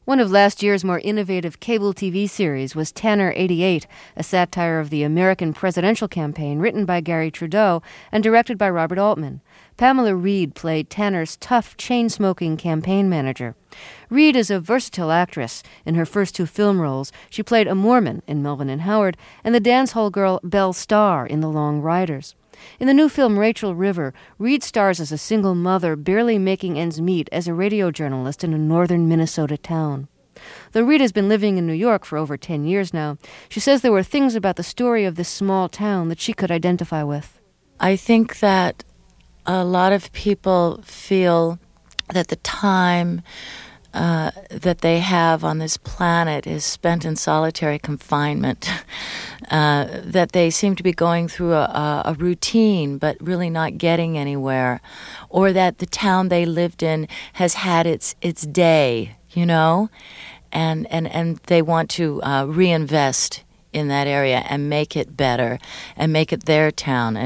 One of last year's more innovative cable TV series was Tanner 88, a satire of the American presidential campaign written by Gary Trudeau and directed by Robert Altman. Pamela Reed played Tanner's tough, chain-smoking campaign manager. Reed is a versatile actress. In her first two film roles, she played a Mormon in Melvin and Howard and the dancehall girl Belle Starr in The Long Riders. In the new film Rachel River, Reed stars as a single mother barely making ends meet as a radio journalist in a northern Minnesota town. Though Reed has been living in New York for over 10 years now, she says there were things about the story of this small town that she could identify with. I think that a lot of people feel that the time that they have on this planet is spent in solitary confinement, that they seem to be going through a routine but really not getting anywhere, or that the town they lived in has had its day, you know, and they want to reinvest in that area and make it better and make it their town.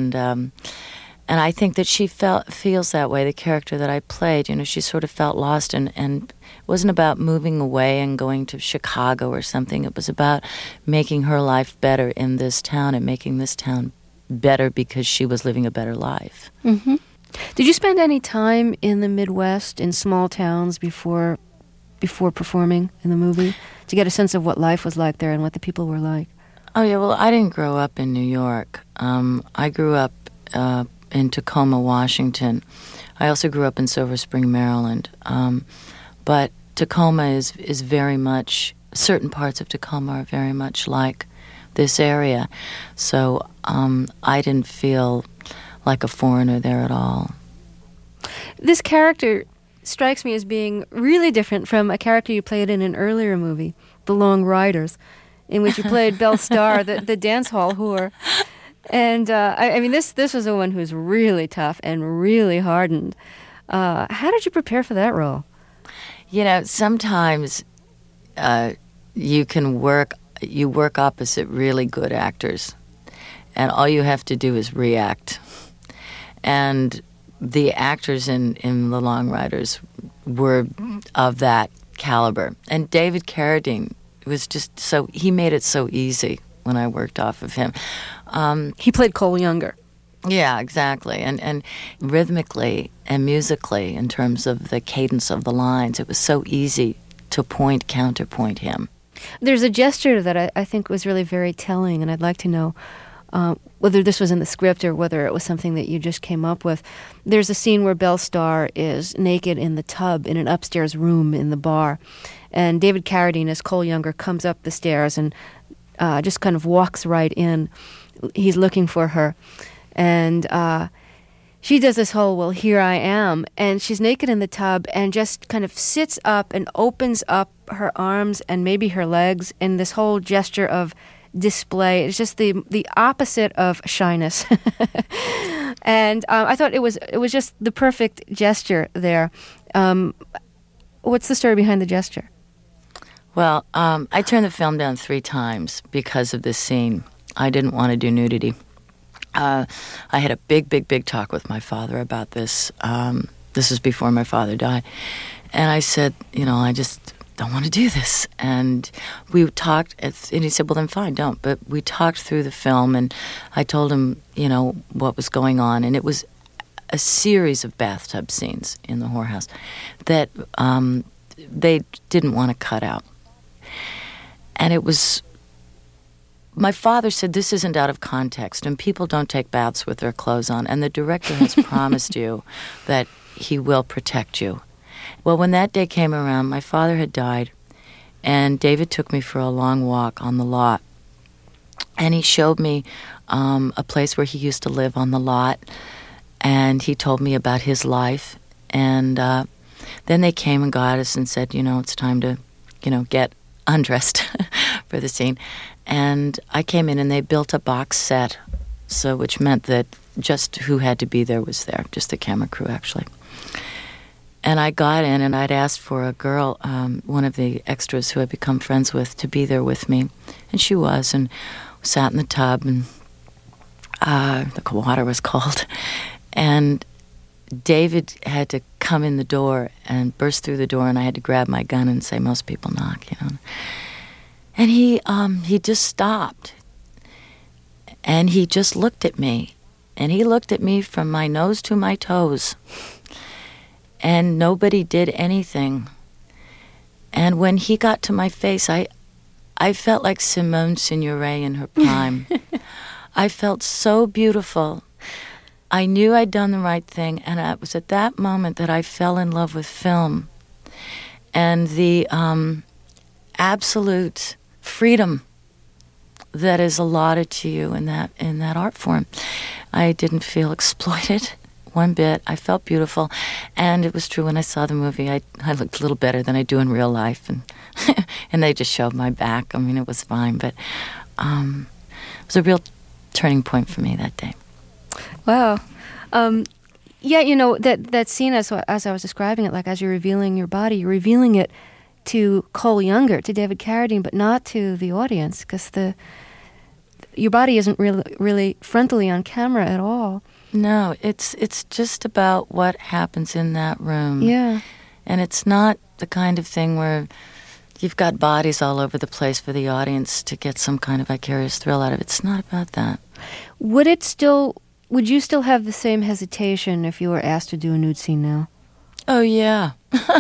And I think that she feels that way, the character that I played. You know, she sort of felt lost, and it wasn't about moving away and going to Chicago or something. It was about making her life better in this town and making this town better because she was living a better life. Mm-hmm. Did you spend any time in the Midwest, in small towns, before performing in the movie, to get a sense of what life was like there and what the people were like? Oh, yeah, well, I didn't grow up in New York. I grew up in Tacoma, Washington. I also grew up in Silver Spring, Maryland. But Tacoma is very much, certain parts of Tacoma are very much like this area. So I didn't feel like a foreigner there at all. This character strikes me as being really different from a character you played in an earlier movie, The Long Riders, in which you played Belle Starr, the dance hall whore. And I mean, this was a woman who's really tough and really hardened. How did you prepare for that role? You know, sometimes you work opposite really good actors, and all you have to do is react. And the actors in The Long Riders were of that caliber. And David Carradine was just he made it so easy when I worked off of him. He played Cole Younger. Yeah, exactly. And rhythmically and musically, in terms of the cadence of the lines, it was so easy to counterpoint him. There's a gesture that I think was really very telling, and I'd like to know whether this was in the script or whether it was something that you just came up with. There's a scene where Belle Starr is naked in the tub in an upstairs room in the bar, and David Carradine, as Cole Younger, comes up the stairs and just kind of walks right in. He's looking for her. And she does this whole, well, here I am. And she's naked in the tub and just kind of sits up and opens up her arms and maybe her legs in this whole gesture of display. It's just the opposite of shyness. And I thought it was just the perfect gesture there. What's the story behind the gesture? Well, I turned the film down 3 times because of this scene. I didn't want to do nudity. I had a big talk with my father about this. This was before my father died. And I said, you know, I just don't want to do this. And we talked, and he said, well, then fine, don't. But we talked through the film, and I told him, you know, what was going on. And it was a series of bathtub scenes in the whorehouse that they didn't want to cut out. And it was... My father said, this isn't out of context, and people don't take baths with their clothes on, and the director has promised you that he will protect you. Well, when that day came around, my father had died, and David took me for a long walk on the lot, and he showed me a place where he used to live on the lot, and he told me about his life, and then they came and got us and said, you know, it's time to, you know, get undressed for the scene. And I came in and they built a box set, so which meant that just who had to be there was there, just the camera crew actually. And I got in and I'd asked for a girl, one of the extras who I'd become friends with, to be there with me. And she was, and sat in the tub, and the water was cold. And David had to come in the door and burst through the door, and I had to grab my gun and say, "Most people knock," you know. And he just stopped, and he just looked at me, and he looked at me from my nose to my toes, and nobody did anything. And when he got to my face, I felt like Simone Signoret in her prime. I felt so beautiful. I knew I'd done the right thing, and it was at that moment that I fell in love with film and the absolute freedom that is allotted to you in that art form. I didn't feel exploited one bit. I felt beautiful, and it was true when I saw the movie. I looked a little better than I do in real life, and and they just showed my back. I mean, it was fine, but it was a real turning point for me that day. Wow. Yeah, you know, that scene as I was describing it, like as you're revealing your body, you're revealing it to Cole Younger, to David Carradine, but not to the audience, because your body isn't really frontally on camera at all. No, it's just about what happens in that room. Yeah. And it's not the kind of thing where you've got bodies all over the place for the audience to get some kind of vicarious thrill out of it. It's not about that. Would you still have the same hesitation if you were asked to do a nude scene now? Oh, yeah.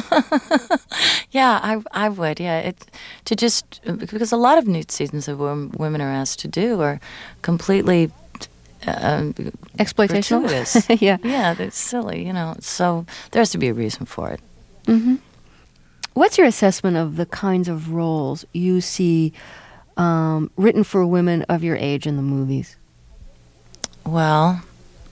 Yeah, I would, yeah. Because a lot of nude scenes that women are asked to do are completely exploitational. gratuitous. Yeah. Yeah, they're silly, you know. So there has to be a reason for it. Mm-hmm. What's your assessment of the kinds of roles you see written for women of your age in the movies? Well,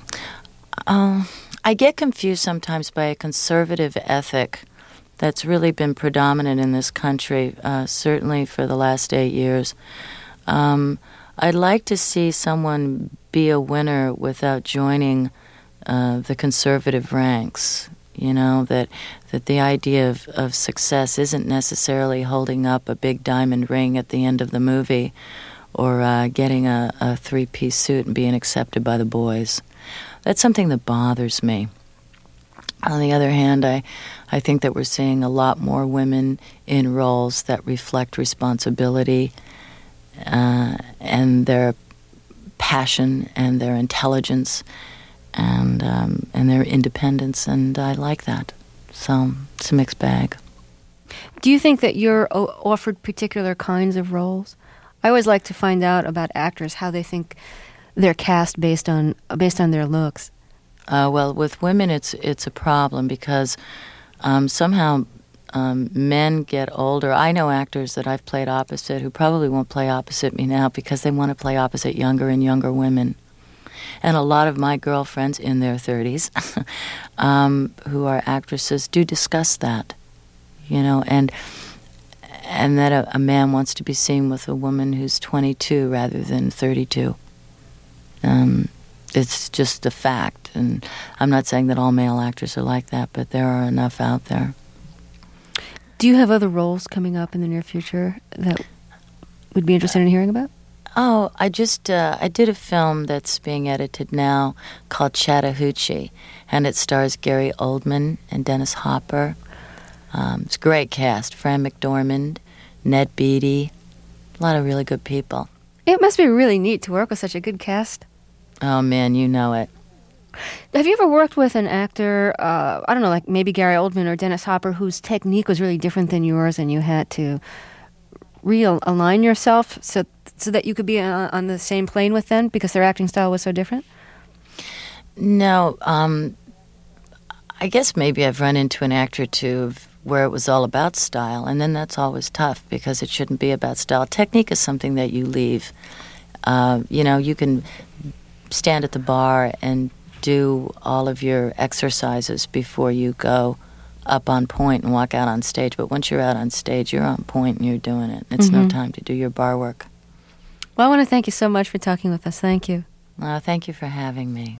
I get confused sometimes by a conservative ethic that's really been predominant in this country, certainly for the last 8 years. I'd like to see someone be a winner without joining the conservative ranks. You know, that the idea of success isn't necessarily holding up a big diamond ring at the end of the movie or getting a three-piece suit and being accepted by the boys. That's something that bothers me. On the other hand, I think that we're seeing a lot more women in roles that reflect responsibility and their passion and their intelligence and their independence, and I like that. So it's a mixed bag. Do you think that you're offered particular kinds of roles? I always like to find out about actors, how they think they're cast based on their looks. Well, with women, it's a problem because somehow men get older. I know actors that I've played opposite who probably won't play opposite me now because they want to play opposite younger and younger women. And a lot of my girlfriends in their 30s who are actresses do discuss that, you know, and that a man wants to be seen with a woman who's 22 rather than 32. It's just a fact, and I'm not saying that all male actors are like that, but there are enough out there. Do you have other roles coming up in the near future that would be interested in hearing about? Oh, I did a film that's being edited now called Chattahoochee, and it stars Gary Oldman and Dennis Hopper. It's a great cast. Fran McDormand, Ned Beatty, a lot of really good people. It must be really neat to work with such a good cast. Oh, man, you know it. Have you ever worked with an actor, I don't know, like maybe Gary Oldman or Dennis Hopper, whose technique was really different than yours and you had to realign yourself so that you could be on the same plane with them because their acting style was so different? No, I guess maybe I've run into an actor or two where it was all about style, and then that's always tough because it shouldn't be about style. Technique is something that you leave. You know, you can stand at the bar and do all of your exercises before you go up on point and walk out on stage. But once you're out on stage, you're on point and you're doing it. It's no time to do your bar work. Well, I want to thank you so much for talking with us. Thank you. Thank you for having me.